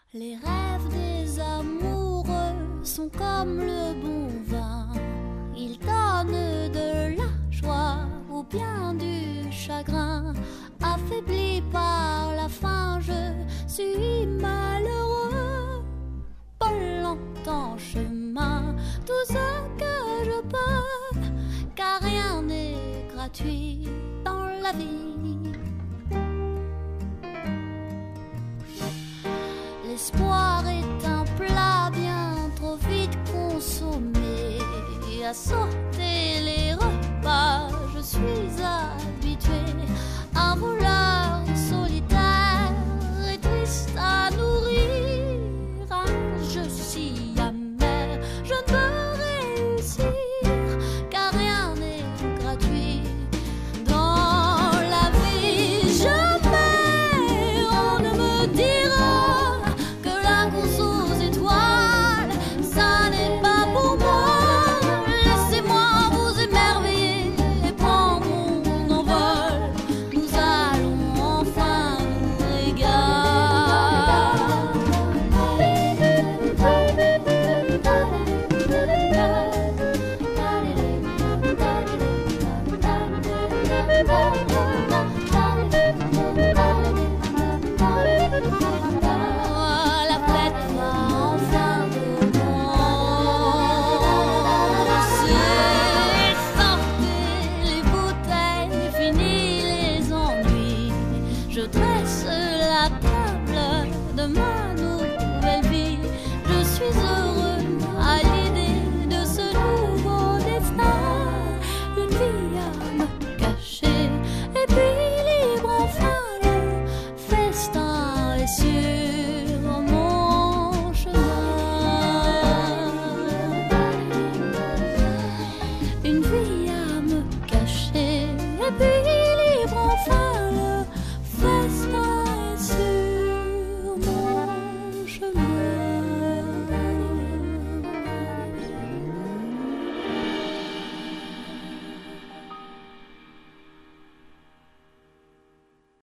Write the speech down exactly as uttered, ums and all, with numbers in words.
Les rêves des amoureux sont comme le bon vin. Ils donnent de la joie ou bien du chagrin. Affaibli par la faim, je suis malheureux. Pas longtemps chemin, tout ce que je peux, car rien n'est gratuit dans la vie. L'espoir est un plat bien trop vite consommé. À sauter les repas, je suis habituée. Un voleur solitaire et triste à nourrir. Un jeu si amer, je ne peux réussir, car rien n'est gratuit dans la vie. Jamais on ne me dira que la course aux étoiles, ça n'est pas pour moi. Laissez-moi vous émerveiller et prendre mon envol. Nous allons enfin nous régaler. La fête va enfin commencer. Sortez les bouteilles, fini les ennuis. Je dresse la table de ma nouvelle vie. Je suis heureux à l'idée de ce nouveau destin. Une vie à me cacher et puis libre enfin le festin est sur mon chemin. Une vie à me cacher et puis